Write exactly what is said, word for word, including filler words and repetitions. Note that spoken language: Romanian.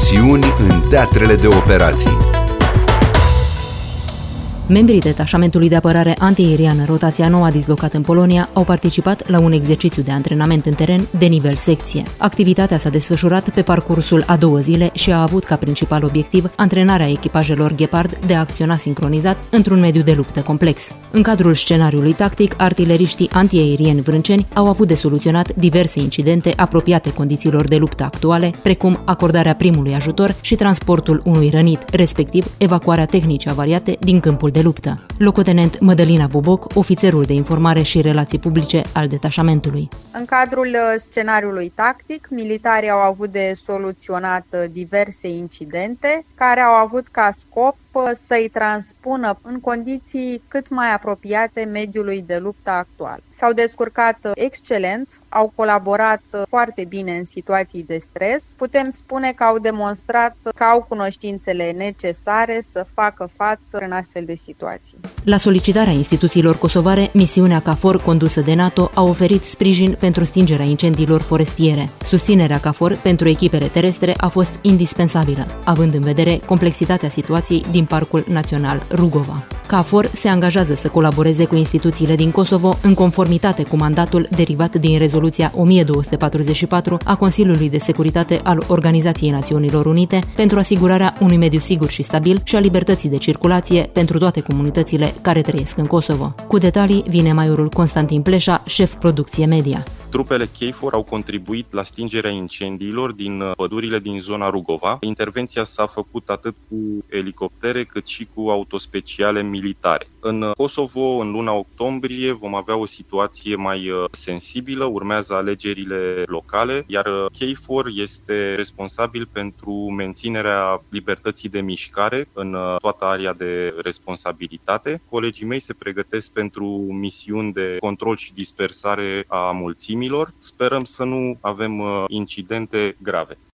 Misiuni în teatrele de operații. Membrii detașamentului de apărare antiaeriană Rotația Nouă dislocat în Polonia au participat la un exercițiu de antrenament în teren de nivel secție. Activitatea s-a desfășurat pe parcursul a două zile și a avut ca principal obiectiv antrenarea echipajelor Gepard de a acționa sincronizat într-un mediu de luptă complex. În cadrul scenariului tactic, artileriștii antiaerieni vrânceni au avut de soluționat diverse incidente apropiate condițiilor de luptă actuale, precum acordarea primului ajutor și transportul unui rănit, respectiv evacuarea tehnice avariate din câmpul de luptă. Locotenent Mădălina Boboc, ofițerul de informare și relații publice al detașamentului. În cadrul scenariului tactic, militarii au avut de soluționat diverse incidente care au avut ca scop să-i transpună în condiții cât mai apropiate mediului de luptă actual. S-au descurcat excelent, au colaborat foarte bine în situații de stres. Putem spune că au demonstrat că au cunoștințele necesare să facă față în astfel de situații. La solicitarea instituțiilor kosovare, misiunea KFOR condusă de NATO a oferit sprijin pentru stingerea incendiilor forestiere. Susținerea KFOR pentru echipele terestre a fost indispensabilă, având în vedere complexitatea situației din Parcul Național Rugova. KFOR se angajează să colaboreze cu instituțiile din Kosovo în conformitate cu mandatul derivat din rezoluția o mie două sute patruzeci și patru a Consiliului de Securitate al Organizației Națiunilor Unite pentru asigurarea unui mediu sigur și stabil și a libertății de circulație pentru toate comunitățile care trăiesc în Kosovo. Cu detalii vine majorul Constantin Pleșa, șef producție media. Trupele KFOR au contribuit la stingerea incendiilor din pădurile din zona Rugova. Intervenția s-a făcut atât cu elicoptere cât și cu autospeciale militare. În Kosovo, în luna octombrie, vom avea o situație mai sensibilă, urmează alegerile locale, iar KFOR este responsabil pentru menținerea libertății de mișcare în toată area de responsabilitate. Colegii mei se pregătesc pentru misiuni de control și dispersare a mulțimii. Sperăm să nu avem incidente grave.